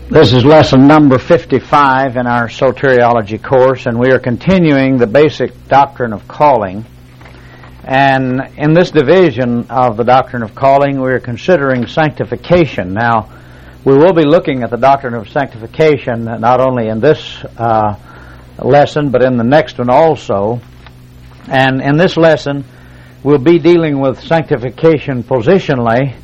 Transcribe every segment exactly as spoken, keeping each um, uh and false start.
This is lesson number fifty-five in our soteriology course, and we are continuing the basic doctrine of calling. And in this division of the doctrine of calling, we are considering sanctification. Now, we will be looking at the doctrine of sanctification not only in this uh, lesson, but in the next one also. And in this lesson, we'll be dealing with sanctification positionally,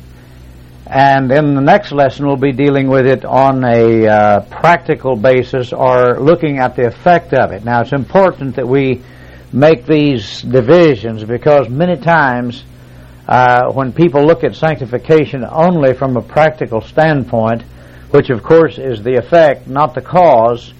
and in the next lesson we'll be dealing with it on a uh, practical basis, or looking at the effect of it. Now, it's important that we make these divisions, because many times uh, when people look at sanctification only from a practical standpoint, which of course is the effect, not the cause,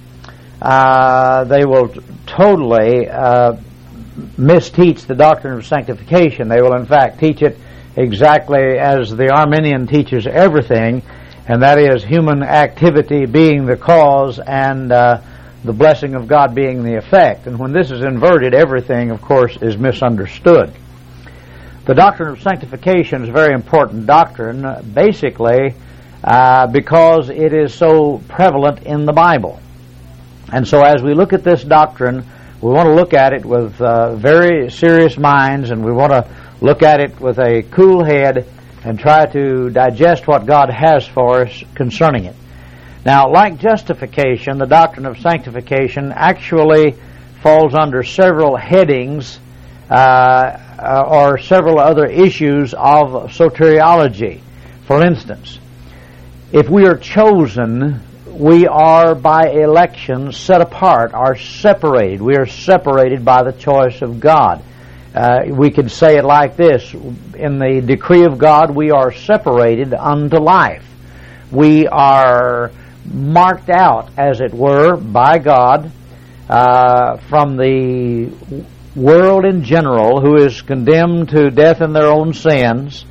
uh, they will t- totally uh, misteach the doctrine of sanctification. They will in fact teach it exactly as the Arminian teaches everything, and that is human activity being the cause and uh, the blessing of God being the effect. And when this is inverted, everything, of course, is misunderstood. The doctrine of sanctification is a very important doctrine, uh, basically uh, because it is so prevalent in the Bible. And so as we look at this doctrine, we want to look at it with uh, very serious minds, and we want to look at it with a cool head and try to digest what God has for us concerning it. Now, like justification, the doctrine of sanctification actually falls under several headings uh, or several other issues of soteriology. For instance, if we are chosen, we are by election set apart, are separated. We are separated by the choice of God. Uh, we could say it like this: in the decree of God, we are separated unto life. We are marked out, as it were, by God uh, from the world in general, who is condemned to death in their own sins,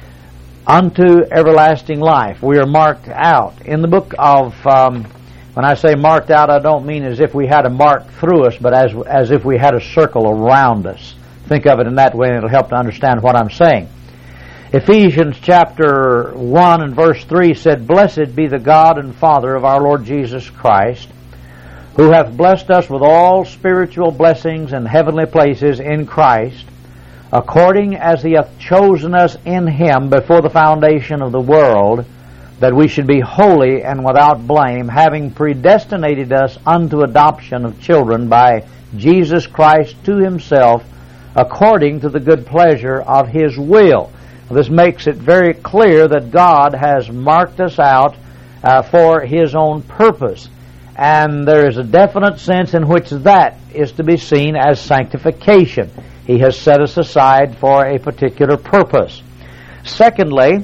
unto everlasting life. We are marked out. In the book of, um, when I say marked out, I don't mean as if we had a mark through us, but as as if we had a circle around us. Think of it in that way, and it'll help to understand what I'm saying. Ephesians chapter one and verse three said, "Blessed be the God and Father of our Lord Jesus Christ, who hath blessed us with all spiritual blessings in heavenly places in Christ, according as he hath chosen us in him before the foundation of the world, that we should be holy and without blame, having predestinated us unto adoption of children by Jesus Christ to himself, according to the good pleasure of his will." This makes it very clear that God has marked us out uh, for his own purpose. And there is a definite sense in which that is to be seen as sanctification. He has set us aside for a particular purpose. Secondly,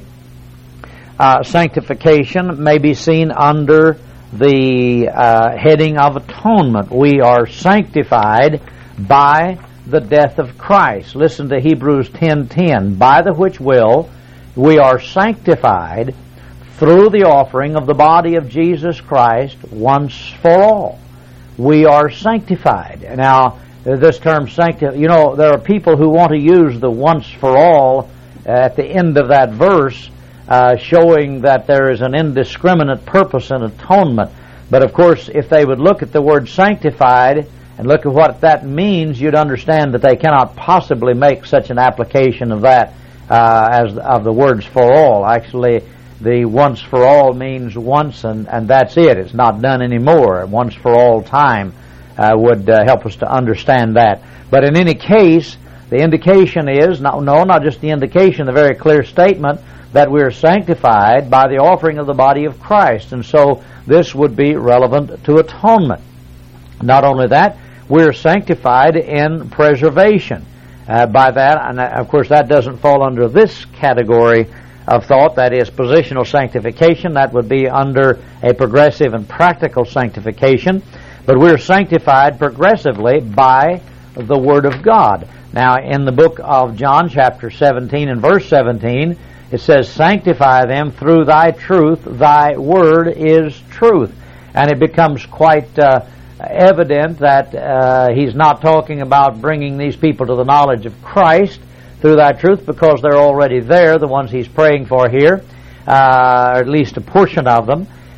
uh, sanctification may be seen under the uh, heading of atonement. We are sanctified by the death of Christ. Listen to Hebrews ten ten. "By the which will we are sanctified through the offering of the body of Jesus Christ once for all." We are sanctified. Now, this term sanctified, you know, there are people who want to use the once for all at the end of that verse, uh, showing that there is an indiscriminate purpose in atonement. But of course, if they would look at the word sanctified and look at what that means, you'd understand that they cannot possibly make such an application of that uh, as of the words for all. Actually, the once for all means once, and, and that's it. It's not done anymore. Once for all time uh, would uh, help us to understand that. But in any case, the indication is, no, no, not just the indication, the very clear statement that we are sanctified by the offering of the body of Christ. And so this would be relevant to atonement. Not only that, we're sanctified in preservation. Uh, by that, and of course that doesn't fall under this category of thought, that is positional sanctification. That would be under a progressive and practical sanctification. But we're sanctified progressively by the Word of God. Now, in the book of John, chapter seventeen and verse seventeen, it says, "Sanctify them through thy truth, thy word is truth." And it becomes quite uh, evident that uh, he's not talking about bringing these people to the knowledge of Christ through thy truth, because they're already there, the ones he's praying for here, uh, or at least a portion of them.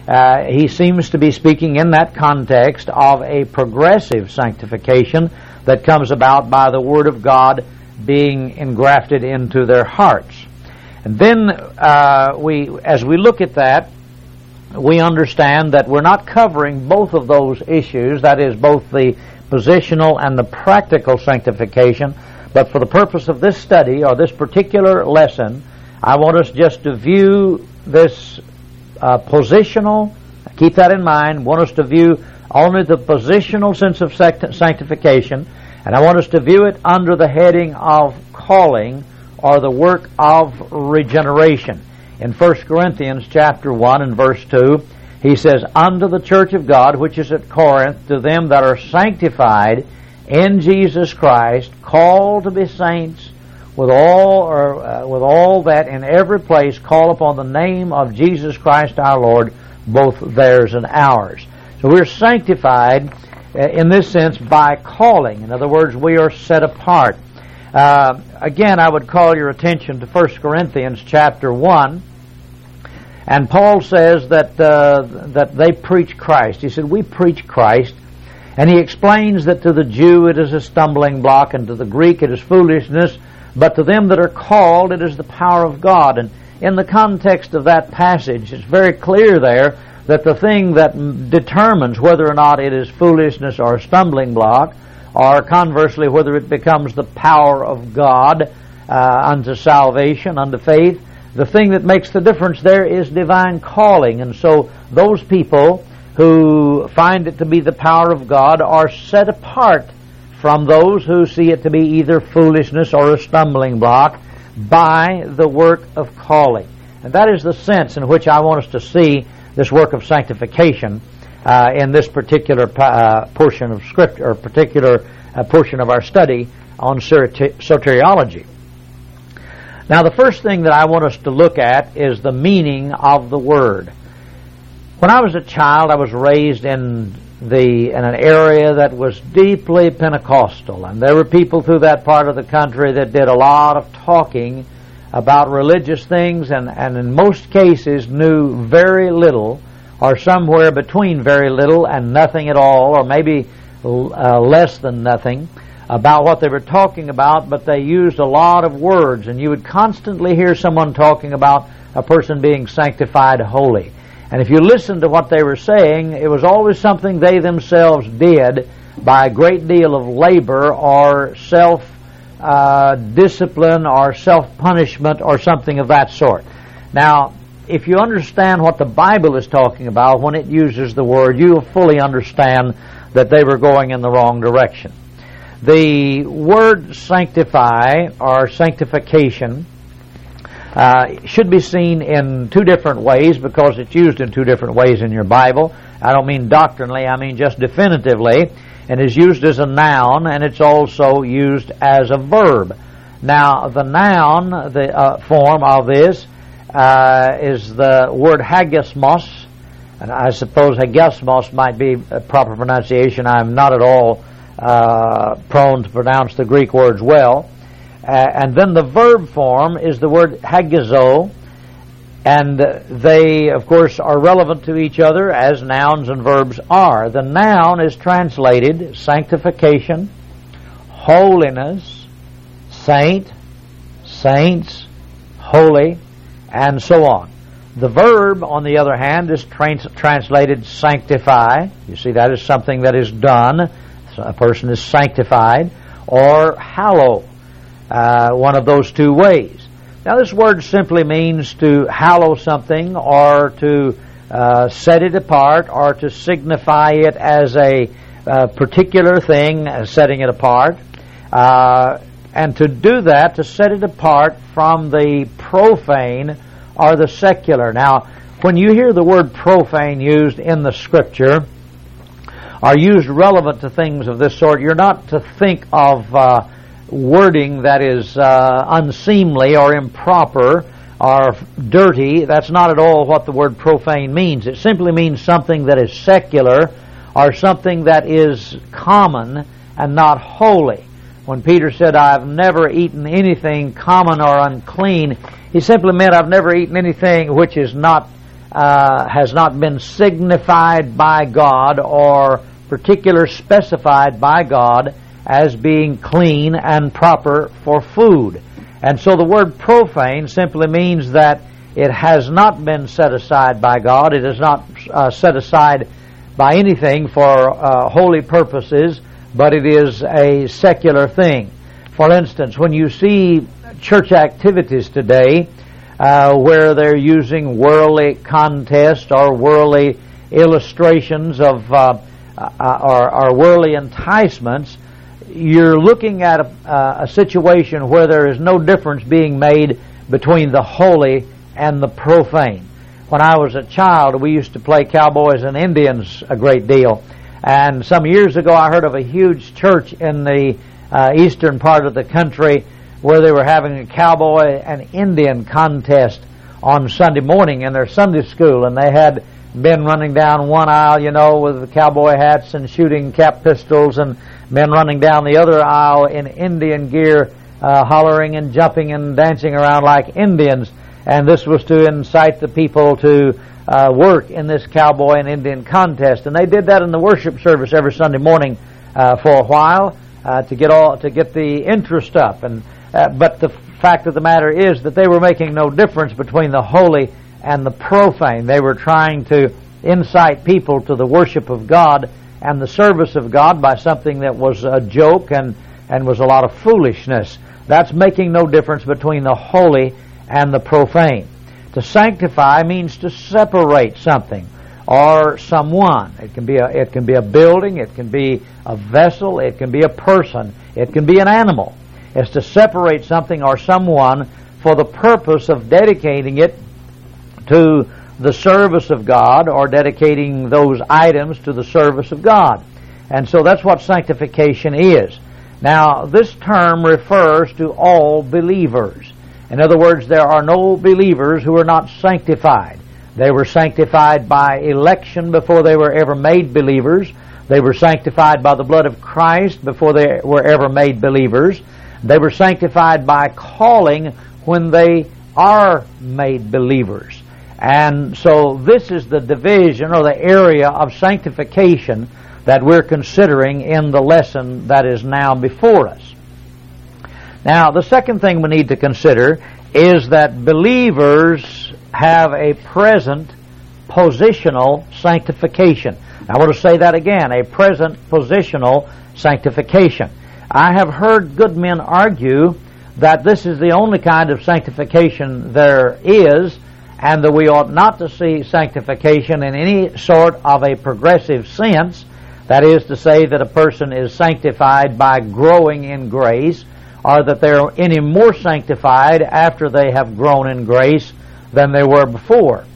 Uh, he seems to be speaking in that context of a progressive sanctification that comes about by the Word of God being engrafted into their hearts. And then uh, we, as we look at that, we understand that we're not covering both of those issues, that is, both the positional and the practical sanctification, but for the purpose of this study or this particular lesson, I want us just to view this uh, positional, keep that in mind, want us to view only the positional sense of sanctification, and I want us to view it under the heading of calling or the work of regeneration. In First Corinthians chapter one and verse two, he says, "Unto the church of God which is at Corinth, to them that are sanctified in Jesus Christ, called to be saints, with all or uh, with all that in every place call upon the name of Jesus Christ our Lord, both theirs and ours." So we're sanctified uh, in this sense by calling. In other words, we are set apart. Uh, again, I would call your attention to First Corinthians chapter one, and Paul says that uh, that they preach Christ. He said, we preach Christ, and he explains that to the Jew it is a stumbling block, and to the Greek it is foolishness, but to them that are called it is the power of God. And in the context of that passage, it's very clear there that the thing that determines whether or not it is foolishness or a stumbling block, or conversely whether it becomes the power of God uh, unto salvation, unto faith, the thing that makes the difference there is divine calling. And so those people who find it to be the power of God are set apart from those who see it to be either foolishness or a stumbling block by the work of calling. And that is the sense in which I want us to see this work of sanctification uh, in this particular uh, portion of Scripture, or particular uh, portion of our study on soteriology. Now, the first thing that I want us to look at is the meaning of the word. When I was a child, I was raised in the in an area that was deeply Pentecostal, and there were people through that part of the country that did a lot of talking about religious things, and, and in most cases knew very little, or somewhere between very little and nothing at all, or maybe uh, less than nothing, about what they were talking about, but they used a lot of words, and you would constantly hear someone talking about a person being sanctified holy. And if you listened to what they were saying, it was always something they themselves did by a great deal of labor or self uh, discipline or self-punishment or something of that sort. Now, if you understand what the Bible is talking about when it uses the word, you will fully understand that they were going in the wrong direction. The word sanctify or sanctification uh, should be seen in two different ways, because it's used in two different ways in your Bible. I don't mean doctrinally, I mean just definitively. And is used as a noun, and it's also used as a verb. Now, the noun, the uh, form of this, uh, is the word hagiosmos, and I suppose hagiosmos might be a proper pronunciation. I'm not at all uh, prone to pronounce the Greek words well. Uh, and then the verb form is the word hagizo, and they, of course, are relevant to each other as nouns and verbs are. The noun is translated sanctification, holiness, saint, saints, holy, and so on. The verb, on the other hand, is trans- translated sanctify. You see, that is something that is done. So a person is sanctified. Or hallow, uh, one of those two ways. Now, this word simply means to hallow something, or to uh, set it apart, or to signify it as a uh, particular thing, uh, setting it apart. Uh, and to do that, to set it apart from the profane or the secular. Now, when you hear the word profane used in the Scripture, or used relevant to things of this sort, you're not to think of Uh, wording that is uh, unseemly or improper or dirty. That's not at all what the word profane means. It simply means something that is secular, or something that is common and not holy. When Peter said, I've never eaten anything common or unclean, he simply meant I've never eaten anything which is not uh, has not been signified by God or particular specified by God as being clean and proper for food. And so the word profane simply means that it has not been set aside by God. It is not uh, set aside by anything for uh, holy purposes, but it is a secular thing. For instance, when you see church activities today uh, where they're using worldly contests or worldly illustrations of uh, uh, or, or worldly enticements, you're looking at a, uh, a situation where there is no difference being made between the holy and the profane. When I was a child, we used to play cowboys and Indians a great deal. And some years ago, I heard of a huge church in the uh, eastern part of the country where they were having a cowboy and Indian contest on Sunday morning in their Sunday school. And they had men running down one aisle, you know, with cowboy hats and shooting cap pistols, and men running down the other aisle in Indian gear, uh, hollering and jumping and dancing around like Indians. And this was to incite the people to uh, work in this cowboy and Indian contest. And they did that in the worship service every Sunday morning uh, for a while uh, to get all to get the interest up. And uh, but the fact of the matter is that they were making no difference between the holy and the profane. They were trying to incite people to the worship of God and the service of God by something that was a joke and, and was a lot of foolishness. That's making no difference between the holy and the profane. To sanctify means to separate something or someone. It can be a, it can be a building, it can be a vessel, it can be a person, it can be an animal. It's to separate something or someone for the purpose of dedicating it to the service of God or dedicating those items to the service of God. And so that's what sanctification is. Now, this term refers to all believers. In other words, there are no believers who are not sanctified. They were sanctified by election before they were ever made believers. They were sanctified by the blood of Christ before they were ever made believers. They were sanctified by calling when they are made believers. And so this is the division or the area of sanctification that we're considering in the lesson that is now before us. Now, the second thing we need to consider is that believers have a present positional sanctification. I want to say that again, a present positional sanctification. I have heard good men argue that this is the only kind of sanctification there is, and that we ought not to see sanctification in any sort of a progressive sense. That is to say that a person is sanctified by growing in grace, or that they're any more sanctified after they have grown in grace than they were before.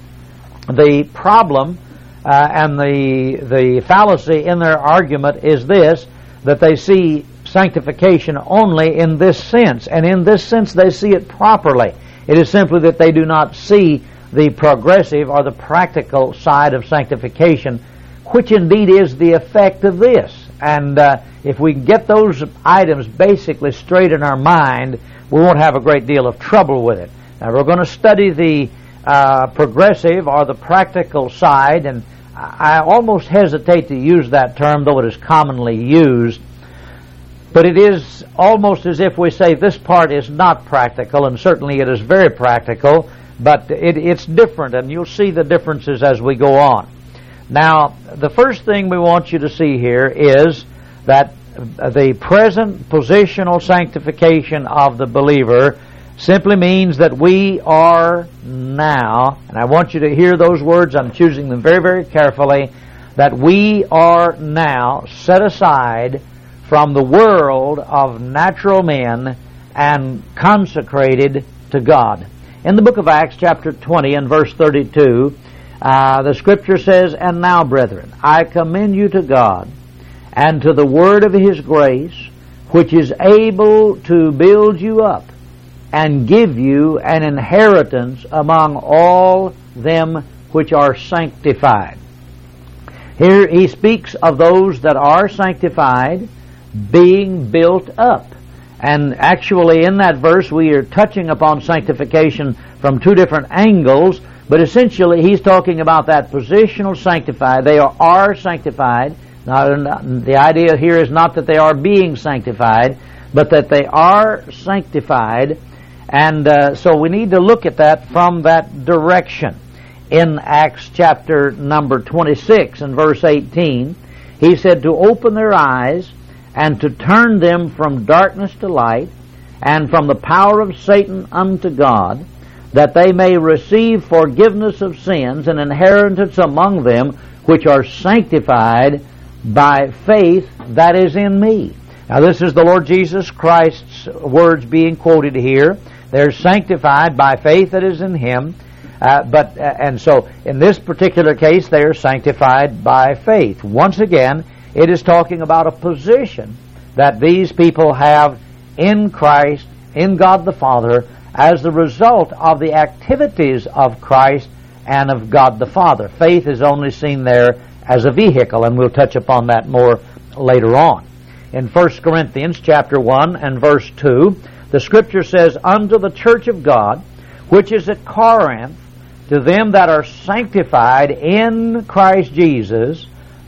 The problem uh, and the the fallacy in their argument is this, that they see sanctification only in this sense, and in this sense they see it properly. It is simply that they do not see the progressive or the practical side of sanctification, which indeed is the effect of this. And uh, if we get those items basically straight in our mind, we won't have a great deal of trouble with it. Now, we're going to study the uh, progressive or the practical side, and I almost hesitate to use that term, though it is commonly used. But it is almost as if we say this part is not practical, and certainly it is very practical, but it, it's different, and you'll see the differences as we go on. Now, the first thing we want you to see here is that the present positional sanctification of the believer simply means that we are now, and I want you to hear those words, I'm choosing them very, very carefully, that we are now set aside from the world of natural men and consecrated to God. In the book of Acts, chapter twenty and verse thirty-two, uh, the Scripture says, "And now, brethren, I commend you to God and to the word of His grace, which is able to build you up and give you an inheritance among all them which are sanctified." Here he speaks of those that are sanctified being built up. And actually in that verse we are touching upon sanctification from two different angles. But essentially, he's talking about that positional sanctified. They are, are sanctified. Now, the idea here is not that they are being sanctified, but that they are sanctified. And uh, so we need to look at that from that direction. In Acts chapter number twenty-six and verse eighteen, he said to open their eyes and to turn them from darkness to light and from the power of Satan unto God, that they may receive forgiveness of sins and inheritance among them which are sanctified by faith that is in me. Now this is the Lord Jesus Christ's words being quoted here. They're sanctified by faith that is in Him. Uh, but uh, and so in this particular case they are sanctified by faith. Once again, it is talking about a position that these people have in Christ, in God the Father, as the result of the activities of Christ and of God the Father. Faith is only seen there as a vehicle, and we'll touch upon that more later on. In First Corinthians chapter one and verse two, the Scripture says, unto the church of God, which is at Corinth, to them that are sanctified in Christ Jesus,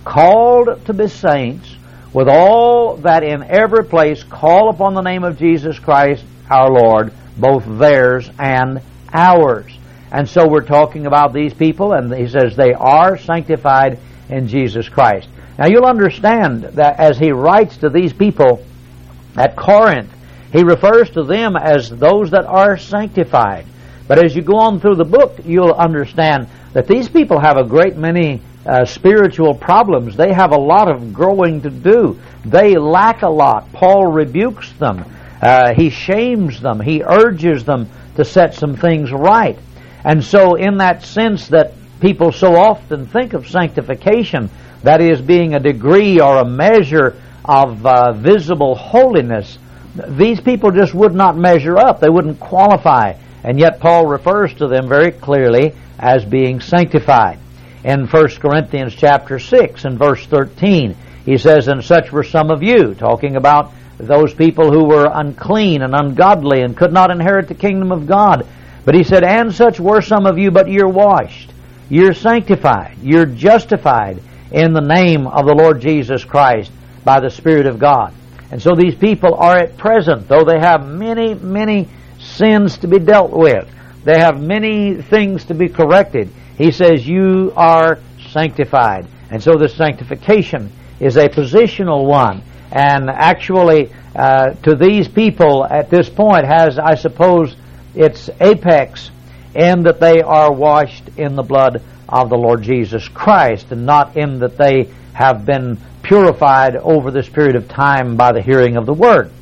called to be saints, with all that in every place call upon the name of Jesus Christ our Lord, both theirs and ours. And so we're talking about these people, and he says they are sanctified in Jesus Christ. Now you'll understand that as he writes to these people at Corinth, he refers to them as those that are sanctified. But as you go on through the book, you'll understand that these people have a great many uh, spiritual problems. They have a lot of growing to do. They lack a lot. Paul rebukes them. Uh, he shames them. He urges them to set some things right. And so in that sense that people so often think of sanctification, that is being a degree or a measure of uh, visible holiness, these people just would not measure up. They wouldn't qualify. And yet Paul refers to them very clearly as being sanctified. In First Corinthians chapter six and verse thirteen, he says, and such were some of you, talking about those people who were unclean and ungodly and could not inherit the kingdom of God. But he said, and such were some of you, but you're washed, you're sanctified, you're justified in the name of the Lord Jesus Christ by the Spirit of God. And so these people are at present, though they have many, many sins to be dealt with, they have many things to be corrected, he says you are sanctified. And so this sanctification is a positional one, and actually uh, to these people at this point has, I suppose, its apex in that they are washed in the blood of the Lord Jesus Christ, and not in that they have been purified over this period of time by the hearing of the Word.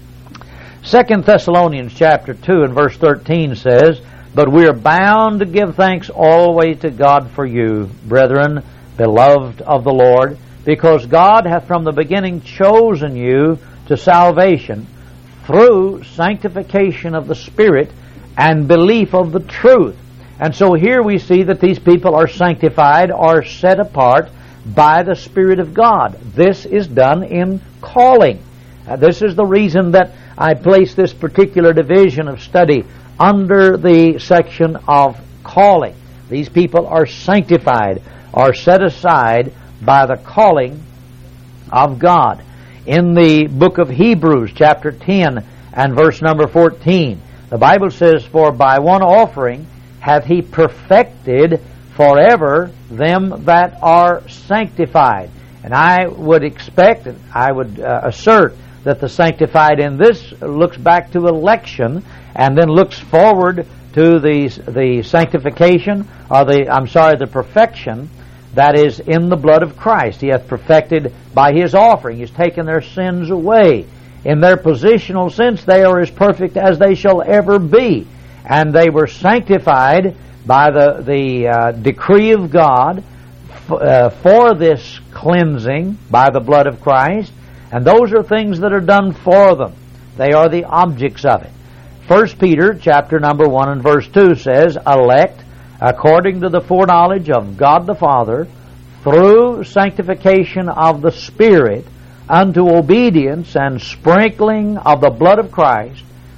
Second Thessalonians chapter two and verse thirteen says, but we are bound to give thanks always to God for you, brethren, beloved of the Lord, because God hath from the beginning chosen you to salvation through sanctification of the Spirit and belief of the truth. And so here we see that these people are sanctified, are set apart by the Spirit of God. This is done in calling. Uh, this is the reason that I place this particular division of study under the section of calling. These people are sanctified, are set aside by the calling of God. In the book of Hebrews, chapter ten and verse number fourteen, the Bible says, for by one offering hath he perfected forever them that are sanctified. And I would expect, and I would uh, assert, that the sanctified in this looks back to election and then looks forward to the the sanctification, or the, I'm sorry, the perfection that is in the blood of Christ. He hath perfected by His offering. He's taken their sins away. In their positional sense, they are as perfect as they shall ever be. And they were sanctified by the, the uh, decree of God f- uh, for this cleansing by the blood of Christ. And those are things that are done for them. They are the objects of it. First Peter chapter number one and verse two says, elect according to the foreknowledge of God the Father, through sanctification of the Spirit, unto obedience and sprinkling of the blood of Christ,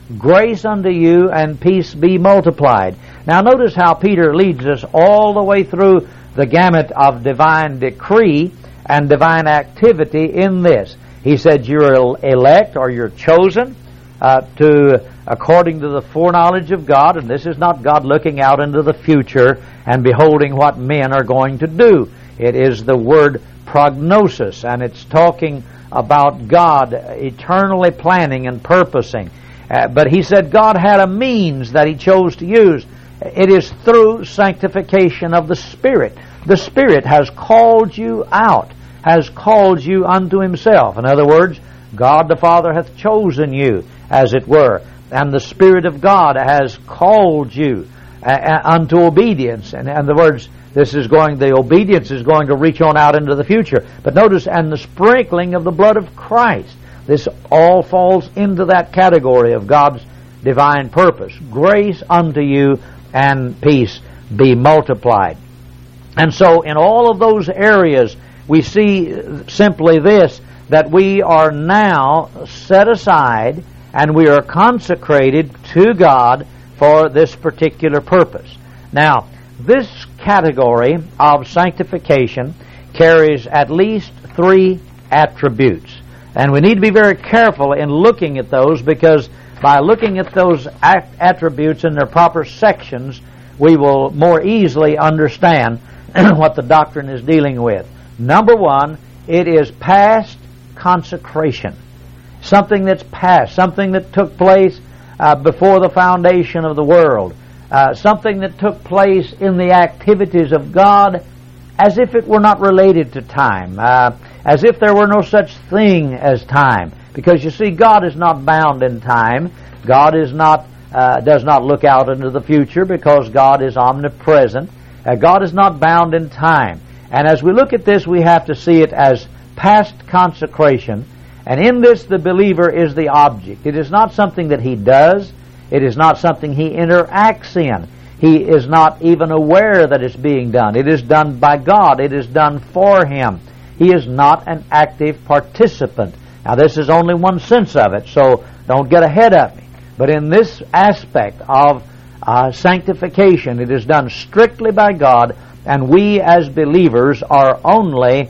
grace unto you and peace be multiplied. Now notice how Peter leads us all the way through the gamut of divine decree and divine activity in this. He said you're elect, or you're chosen uh, to according to the foreknowledge of God, and this is not God looking out into the future and beholding what men are going to do. It is the word prognosis, and it's talking about God eternally planning and purposing. Uh, but he said God had a means that he chose to use. It is through sanctification of the Spirit. The Spirit has called you out, has called you unto himself. In other words, God the Father hath chosen you, as it were, and the Spirit of God has called you uh, unto obedience. And in other words, this is going, the obedience is going to reach on out into the future. But notice, and the sprinkling of the blood of Christ. This all falls into that category of God's divine purpose. Grace unto you and peace be multiplied. And so in all of those areas, we see simply this, that we are now set aside and we are consecrated to God for this particular purpose. Now, this category of sanctification carries at least three attributes. And we need to be very careful in looking at those, because by looking at those attributes in their proper sections, we will more easily understand what the doctrine is dealing with. Number one, it is past consecration. Something that's past, something that took place uh, before the foundation of the world. Uh, something that took place in the activities of God as if it were not related to time, uh, as if there were no such thing as time. Because you see, God is not bound in time. God is not, uh, does not look out into the future, because God is omnipresent. Uh, God is not bound in time. And as we look at this, we have to see it as past consecration. And in this, the believer is the object. It is not something that he does. It is not something he interacts in. He is not even aware that it's being done. It is done by God. It is done for him. He is not an active participant. Now, this is only one sense of it, so don't get ahead of me. But in this aspect of uh, sanctification, it is done strictly by God, and we as believers are only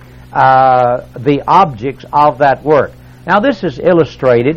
uh, the objects of that work. Now, this is illustrated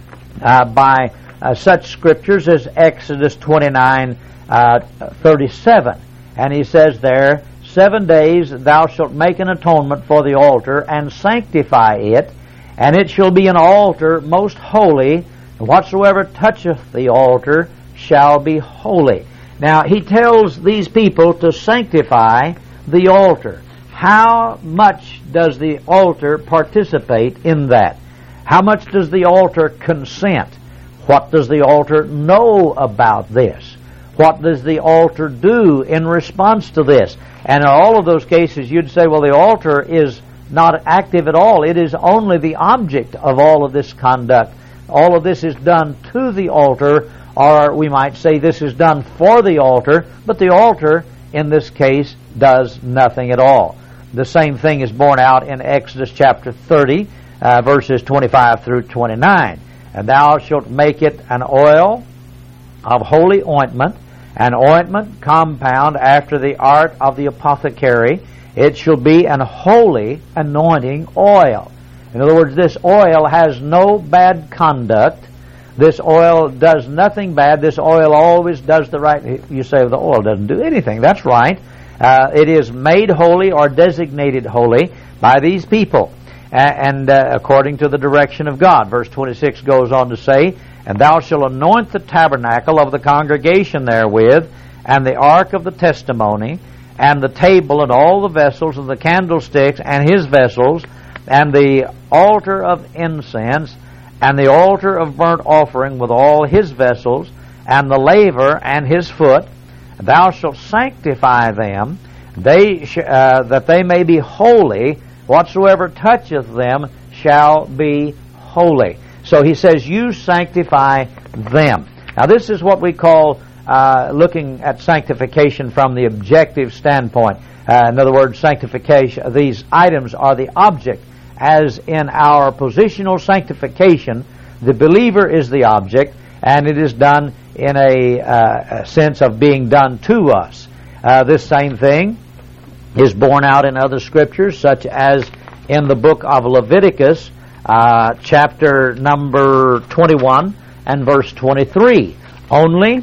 uh, by uh, such scriptures as Exodus twenty-nine, uh, thirty-seven. And he says there, Seven days thou shalt make an atonement for the altar, and sanctify it, and it shall be an altar most holy, and whatsoever toucheth the altar shall be holy. Now, he tells these people to sanctify the altar. How much does the altar participate in that? How much does the altar consent? What does the altar know about this? What does the altar do in response to this? And in all of those cases, you'd say, well, the altar is not active at all. It is only the object of all of this conduct. All of this is done to the altar, or we might say this is done for the altar, but the altar, in this case, does nothing at all. The same thing is borne out in Exodus chapter thirty, uh, verses twenty-five through twenty-nine. And thou shalt make it an oil of holy ointment, an ointment compound after the art of the apothecary. It shall be an holy anointing oil. In other words, this oil has no bad conduct. This oil does nothing bad. This oil always does the right. You say, well, the oil doesn't do anything. That's right. Uh, it is made holy or designated holy by these people, and uh, according to the direction of God. Verse twenty-six goes on to say, and thou shalt anoint the tabernacle of the congregation therewith, and the ark of the testimony, and the table, and all the vessels, and the candlesticks, and his vessels, and the altar of incense, and the altar of burnt offering with all his vessels, and the laver and his foot. Thou shalt sanctify them, they sh- uh, that they may be holy. Whatsoever toucheth them shall be holy. So he says, you sanctify them. Now this is what we call uh, looking at sanctification from the objective standpoint. Uh, in other words, sanctification, these items are the object. As in our positional sanctification, the believer is the object, and it is done in a, uh, a sense of being done to us. Uh, this same thing is borne out in other scriptures, such as in the book of Leviticus, uh, chapter number twenty-one and verse twenty-three. Only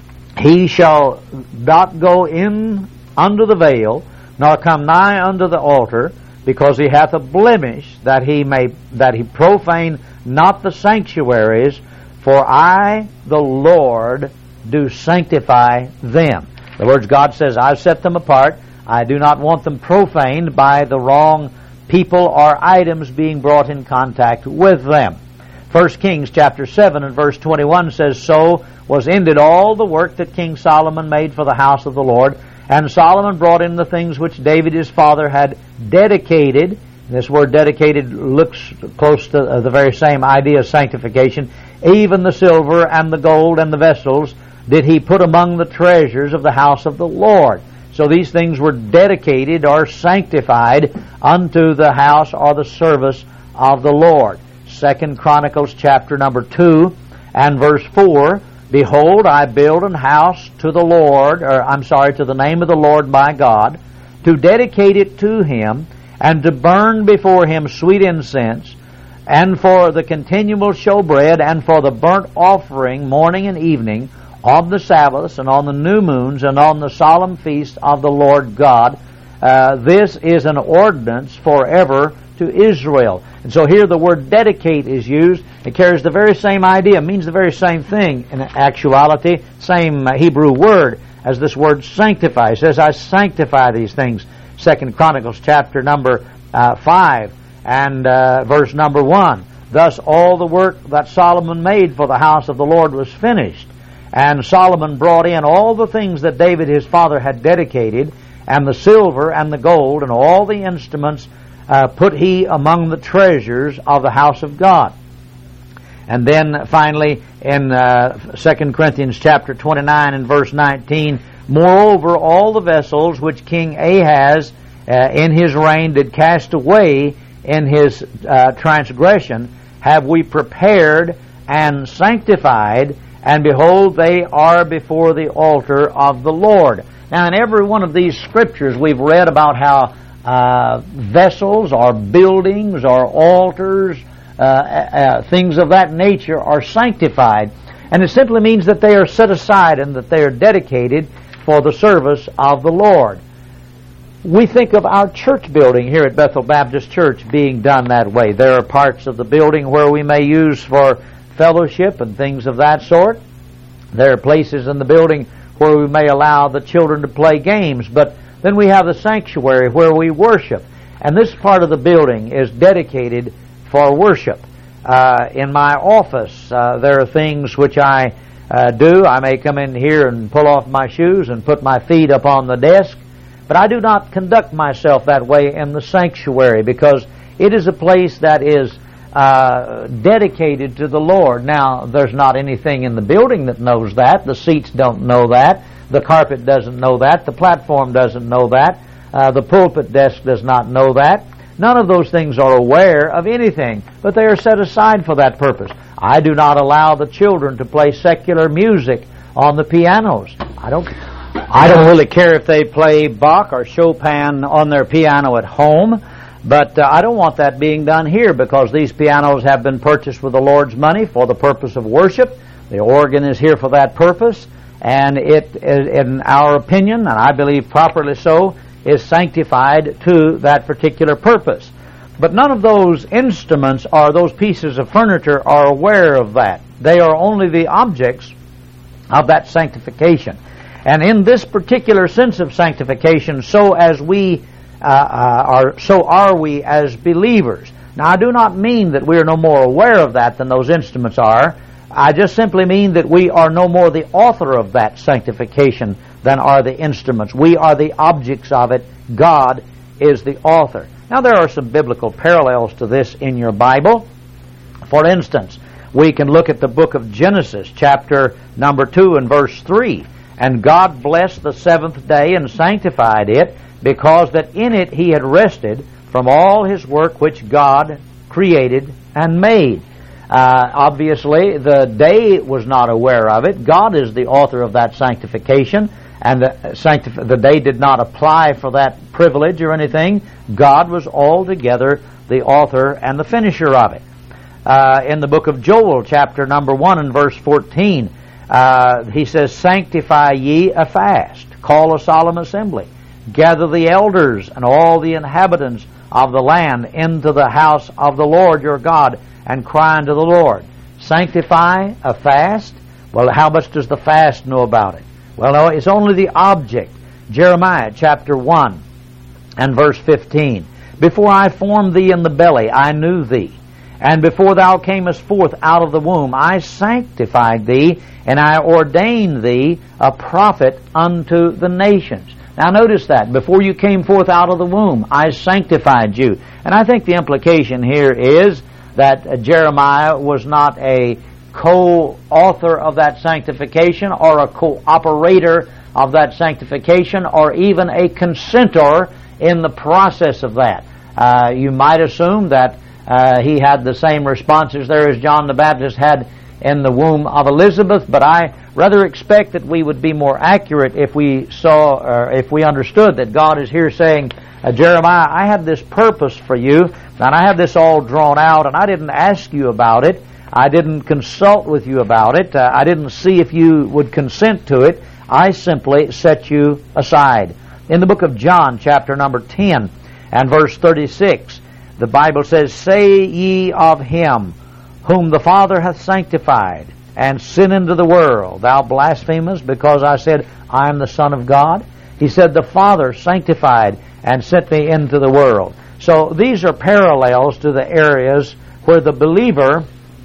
he shall not go in under the veil, nor come nigh unto the altar, because he hath a blemish, that he may that he profane not the sanctuaries, for I, the Lord, do sanctify them. In other words, God says, I've set them apart. I do not want them profaned by the wrong people or items being brought in contact with them. First Kings chapter seven and verse twenty-one says, So was ended all the work that King Solomon made for the house of the Lord. And Solomon brought in the things which David his father had dedicated. This word dedicated looks close to the very same idea of sanctification. Even the silver and the gold and the vessels did he put among the treasures of the house of the Lord. So these things were dedicated or sanctified unto the house or the service of the Lord. Second Chronicles chapter number two and verse four, Behold, I build an house to the Lord, or I'm sorry, to the name of the Lord my God, to dedicate it to him, and to burn before him sweet incense, and for the continual showbread, and for the burnt offering morning and evening, on the Sabbaths, and on the new moons, and on the solemn feast of the Lord God. Uh, this is an ordinance forever to Israel. And so here the word dedicate is used. It carries the very same idea, means the very same thing in actuality, same Hebrew word as this word sanctify. It says, I sanctify these things. Second Chronicles chapter number uh, five and uh, verse number one. Thus all the work that Solomon made for the house of the Lord was finished. And Solomon brought in all the things that David his father had dedicated, and the silver and the gold and all the instruments uh, put he among the treasures of the house of God. And then finally in uh, Second Corinthians chapter twenty-nine and verse nineteen, Moreover, all the vessels which King Ahaz uh, in his reign did cast away in his uh, transgression, have we prepared and sanctified, and behold, they are before the altar of the Lord. Now, in every one of these scriptures, we've read about how uh, vessels or buildings or altars, uh, uh, things of that nature are sanctified. And it simply means that they are set aside and that they are dedicated for the service of the Lord. We think of our church building here at Bethel Baptist Church being done that way. There are parts of the building where we may use for fellowship and things of that sort. There are places in the building where we may allow the children to play games, but then we have the sanctuary where we worship. And this part of the building is dedicated for worship. Uh, in my office, uh, there are things which I uh, do. I may come in here and pull off my shoes and put my feet up on the desk, but I do not conduct myself that way in the sanctuary, because it is a place that is uh, dedicated to the Lord. Now, there's not anything in the building that knows that. The seats don't know that. The carpet doesn't know that. The platform doesn't know that. Uh, the pulpit desk does not know that. None of those things are aware of anything, but they are set aside for that purpose. I do not allow the children to play secular music on the pianos. I don't I don't really care if they play Bach or Chopin on their piano at home, but uh, I don't want that being done here, because these pianos have been purchased with the Lord's money for the purpose of worship. The organ is here for that purpose, and it, in our opinion, and I believe properly so, is sanctified to that particular purpose. But none of those instruments or those pieces of furniture are aware of that. They are only the objects of that sanctification. And in this particular sense of sanctification, so as we uh, uh, are, so are we as believers. Now, I do not mean that we are no more aware of that than those instruments are. I just simply mean that we are no more the author of that sanctification than are the instruments. We are the objects of it. God is the author. Now, there are some biblical parallels to this in your Bible. For instance, we can look at the book of Genesis, chapter number two and verse three. And God blessed the seventh day and sanctified it, because that in it he had rested from all his work which God created and made. Uh, obviously, the day was not aware of it. God is the author of that sanctification, and the, sanctif- the day did not apply for that privilege or anything. God was altogether the author and the finisher of it. Uh, in the book of Joel, chapter number one and verse fourteen, uh, he says, "Sanctify ye a fast, call a solemn assembly, gather the elders and all the inhabitants of the land into the house of the Lord your God, and cry unto the Lord." Sanctify a fast? Well, how much does the fast know about it? Well, no, it's only the object. Jeremiah chapter one and verse fifteen. "Before I formed thee in the belly, I knew thee. And before thou camest forth out of the womb, I sanctified thee, and I ordained thee a prophet unto the nations." Now notice that. Before you came forth out of the womb, I sanctified you. And I think the implication here is that uh, Jeremiah was not a co-author of that sanctification, or a co-operator of that sanctification, or even a consenter in the process of that. Uh, you might assume that Uh, he had the same responses there as John the Baptist had in the womb of Elizabeth, but I rather expect that we would be more accurate if we saw, or if we understood that God is here saying, uh, Jeremiah, I have this purpose for you, and I have this all drawn out, and I didn't ask you about it. I didn't consult with you about it. Uh, I didn't see if you would consent to it. I simply set you aside. In the book of John, chapter number ten and verse thirty-six, the Bible says, "Say ye of him whom the Father hath sanctified, and sent into the world, thou blasphemest, because I said, I am the Son of God." He said, the Father sanctified and sent me into the world. So these are parallels to the areas where the believer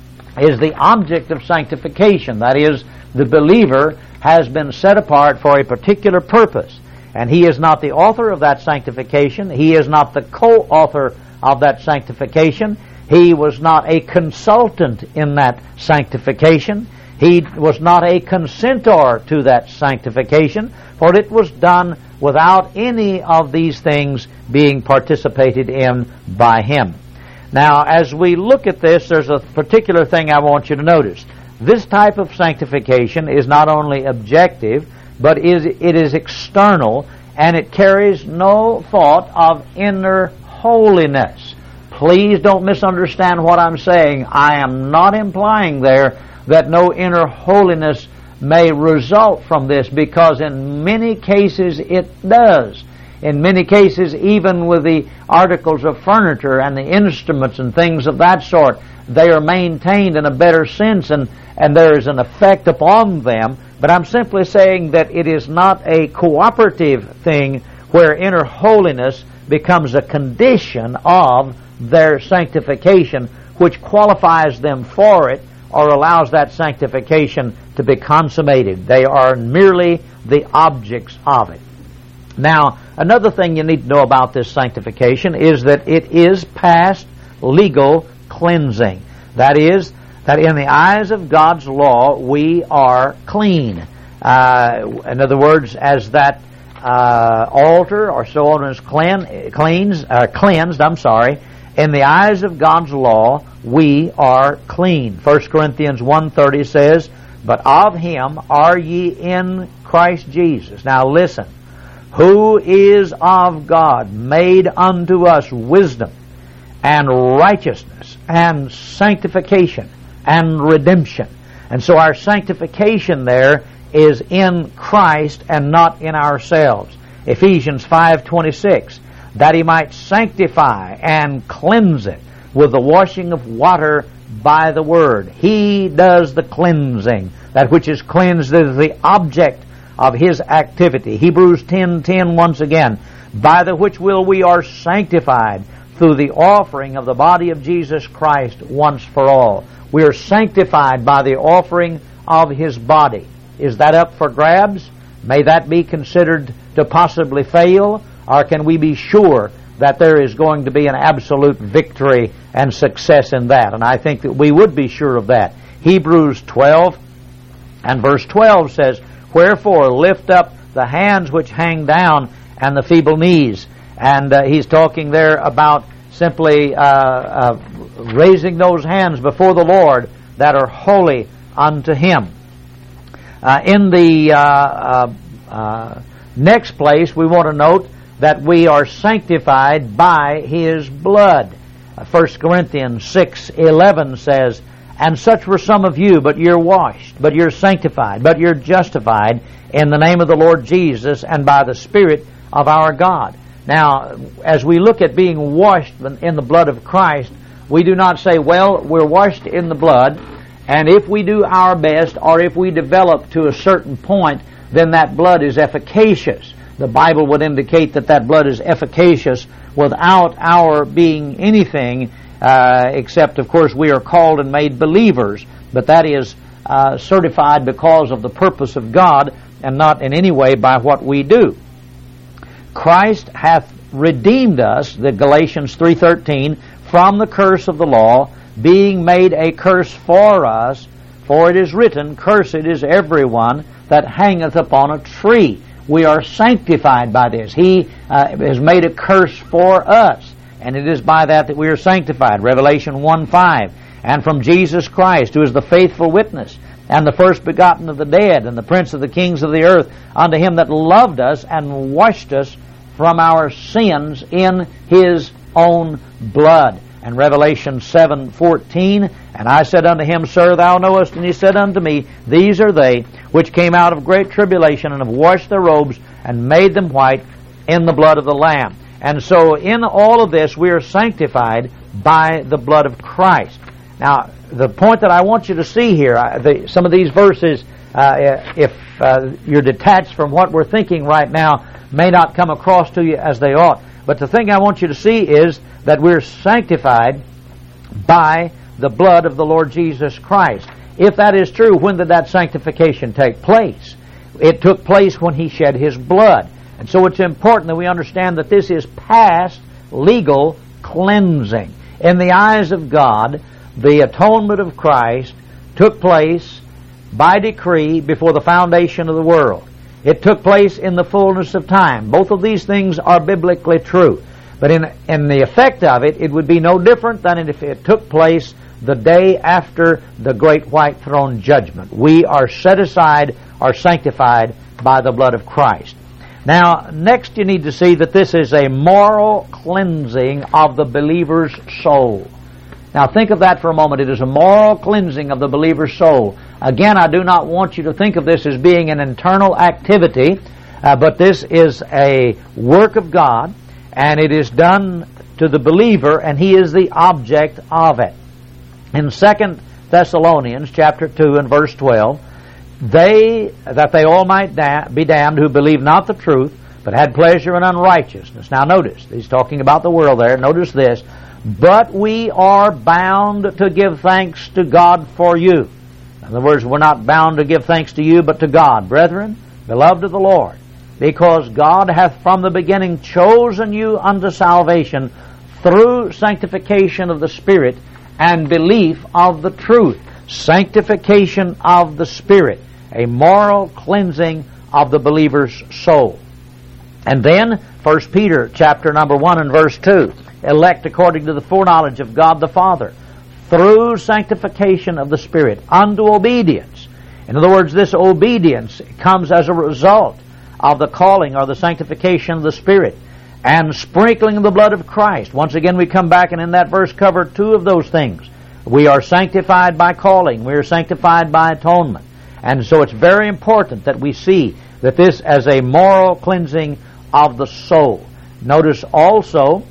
is the object of sanctification. That is, the believer has been set apart for a particular purpose. And he is not the author of that sanctification. He is not the co-author of that sanctification. He was not a consultant in that sanctification. He was not a consenter to that sanctification, for it was done without any of these things being participated in by him. Now, as we look at this, there's a particular thing I want you to notice. This type of sanctification is not only objective, but is it is external, and it carries no thought of inner holiness. Please don't misunderstand what I'm saying. I am not implying there that no inner holiness may result from this, because in many cases it does. In many cases, even with the articles of furniture and the instruments and things of that sort, they are maintained in a better sense, and, and there is an effect upon them. But I'm simply saying that it is not a cooperative thing where inner holiness becomes a condition of their sanctification, which qualifies them for it or allows that sanctification to be consummated. They are merely the objects of it. Now, another thing you need to know about this sanctification is that it is past legal cleansing. That is, that in the eyes of God's law, we are clean. Uh, in other words, as that uh, altar or so on is clean, cleans, uh, cleansed, I'm sorry, in the eyes of God's law, we are clean. First Corinthians one thirty says, "But of him are ye in Christ Jesus." Now listen, "who is of God, made unto us wisdom and righteousness and sanctification and redemption." And so our sanctification there is in Christ and not in ourselves. Ephesians five twenty-six, "that he might sanctify and cleanse it with the washing of water by the word." He does the cleansing. That which is cleansed is the object of his activity. Hebrews ten ten once again, "by the which will we are sanctified through the offering of the body of Jesus Christ once for all." We are sanctified by the offering of his body. Is that up for grabs? May that be considered to possibly fail? Or can we be sure that there is going to be an absolute victory and success in that? And I think that we would be sure of that. Hebrews twelve and verse twelve says, "Wherefore lift up the hands which hang down and the feeble knees." And uh, he's talking there about simply uh, uh, raising those hands before the Lord that are holy unto Him. Uh, in the uh, uh, uh, next place, we want to note that we are sanctified by His blood. Uh, First Corinthians six eleven says, "And such were some of you, but you're washed, but you're sanctified, but you're justified in the name of the Lord Jesus and by the Spirit of our God." Now, as we look at being washed in the blood of Christ, we do not say, well, we're washed in the blood, and if we do our best, or if we develop to a certain point, then that blood is efficacious. The Bible would indicate that that blood is efficacious without our being anything, uh, except, of course, we are called and made believers, but that is uh, certified because of the purpose of God and not in any way by what we do. Christ hath redeemed us, the Galatians three thirteen, from the curse of the law, being made a curse for us, for it is written, "Cursed is everyone that hangeth upon a tree." We are sanctified by this. He uh, has made a curse for us, and it is by that that we are sanctified. Revelation one five, "And from Jesus Christ, who is the faithful witness, and the first begotten of the dead, and the prince of the kings of the earth, unto Him that loved us and washed us from our sins in His own blood." And Revelation seven fourteen, "And I said unto him, Sir, thou knowest. And he said unto me, These are they which came out of great tribulation, and have washed their robes, and made them white in the blood of the Lamb." And so in all of this, we are sanctified by the blood of Christ. Now, the point that I want you to see here, uh, the, some of these verses, uh, if uh, you're detached from what we're thinking right now, may not come across to you as they ought. But the thing I want you to see is that we're sanctified by the blood of the Lord Jesus Christ. If that is true, when did that sanctification take place? It took place when He shed His blood. And so it's important that we understand that this is past legal cleansing. In the eyes of God, the atonement of Christ took place by decree before the foundation of the world. It took place in the fullness of time. Both of these things are biblically true. But in, in the effect of it, it would be no different than if it took place the day after the great white throne judgment. We are set aside, are sanctified by the blood of Christ. Now, next you need to see that this is a moral cleansing of the believer's soul. Now think of that for a moment. It is a moral cleansing of the believer's soul. Again, I do not want you to think of this as being an internal activity, uh, but this is a work of God, and it is done to the believer, and he is the object of it. In Second Thessalonians chapter two and verse twelve, they that they all might da- be damned who believe not the truth, but had pleasure in unrighteousness. Now notice, he's talking about the world there. Notice this. But we are bound to give thanks to God for you. In other words, we're not bound to give thanks to you, but to God. Brethren, beloved of the Lord, because God hath from the beginning chosen you unto salvation through sanctification of the Spirit and belief of the truth. Sanctification of the Spirit, a moral cleansing of the believer's soul. And then, First Peter chapter number one and verse two, elect according to the foreknowledge of God the Father, through sanctification of the Spirit, unto obedience. In other words, this obedience comes as a result of the calling or the sanctification of the Spirit, and sprinkling of the blood of Christ. Once again, we come back and in that verse cover two of those things. We are sanctified by calling. We are sanctified by atonement. And so it's very important that we see that this as a moral cleansing of the soul. Notice also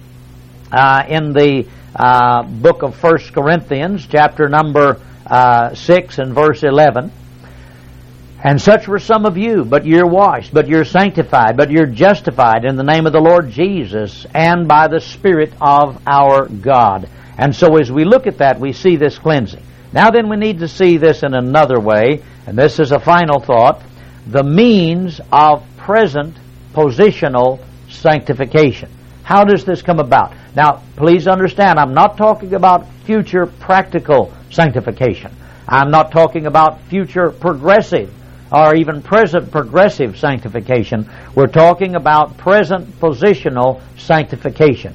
uh, in the uh, book of First Corinthians, chapter number uh, six and verse eleven, "And such were some of you, but you're washed, but you're sanctified, but you're justified in the name of the Lord Jesus and by the Spirit of our God." And so as we look at that, we see this cleansing. Now then, we need to see this in another way, and this is a final thought, the means of present positional sanctification. How does this come about? Now, please understand, I'm not talking about future practical sanctification. I'm not talking about future progressive or even present progressive sanctification. We're talking about present positional sanctification.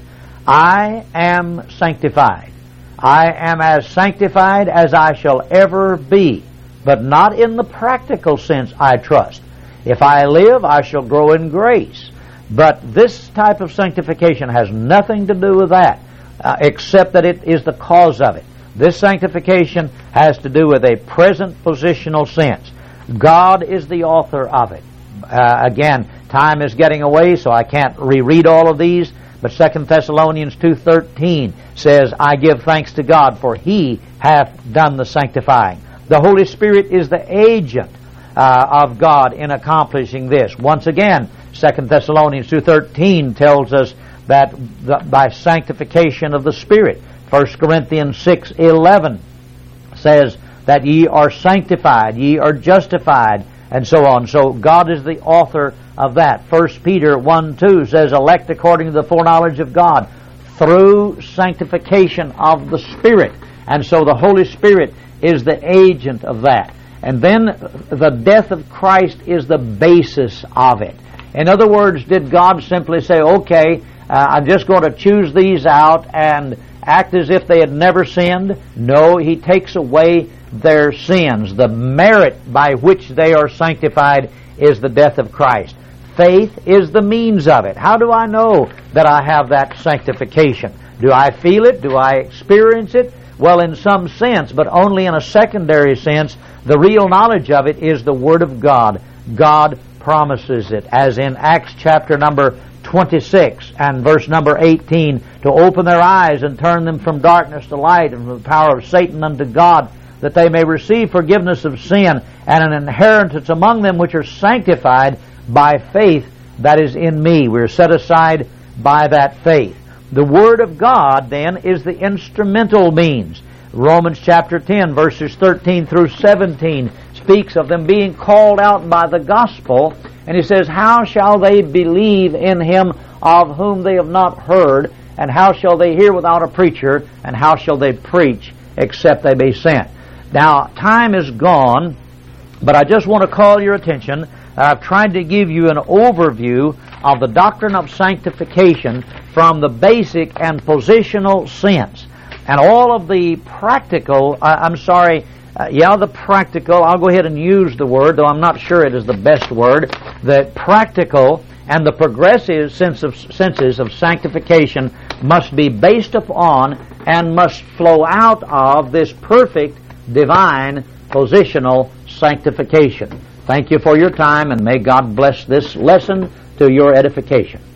I am sanctified. I am as sanctified as I shall ever be, but not in the practical sense, I trust. If I live, I shall grow in grace. But this type of sanctification has nothing to do with that, uh, except that it is the cause of it. This sanctification has to do with a present positional sense. God is the author of it. Uh, again, time is getting away, so I can't reread all of these, but Second Thessalonians two thirteen says, I give thanks to God, for He hath done the sanctifying. The Holy Spirit is the agent uh, of God in accomplishing this. Once again, Second Thessalonians two thirteen tells us that the, by sanctification of the Spirit. First Corinthians six eleven says that ye are sanctified, ye are justified, and so on. So God is the author of that. First Peter one two says, elect according to the foreknowledge of God through sanctification of the Spirit. And so the Holy Spirit is the agent of that. And then the death of Christ is the basis of it. In other words, did God simply say, okay, uh, I'm just going to choose these out and act as if they had never sinned? No, He takes away their sins. The merit by which they are sanctified is the death of Christ. Faith is the means of it. How do I know that I have that sanctification? Do I feel it? Do I experience it? Well, in some sense, but only in a secondary sense. The real knowledge of it is the Word of God. God promises it, as in Acts chapter number twenty-six and verse number eighteen, to open their eyes and turn them from darkness to light and from the power of Satan unto God, that they may receive forgiveness of sin and an inheritance among them which are sanctified by faith that is in me. We're set aside by that faith. The Word of God, then, is the instrumental means. Romans chapter ten, verses thirteen through seventeen, speaks of them being called out by the gospel, and he says, how shall they believe in Him of whom they have not heard, and how shall they hear without a preacher, and how shall they preach except they be sent? Now, time is gone, but I just want to call your attention. I've tried to give you an overview of the doctrine of sanctification from the basic and positional sense. And all of the practical, uh, I'm sorry, uh, yeah, the practical, I'll go ahead and use the word, though I'm not sure it is the best word, the practical and the progressive sense of, senses of sanctification must be based upon and must flow out of this perfect divine positional sanctification. Thank you for your time, and may God bless this lesson to your edification.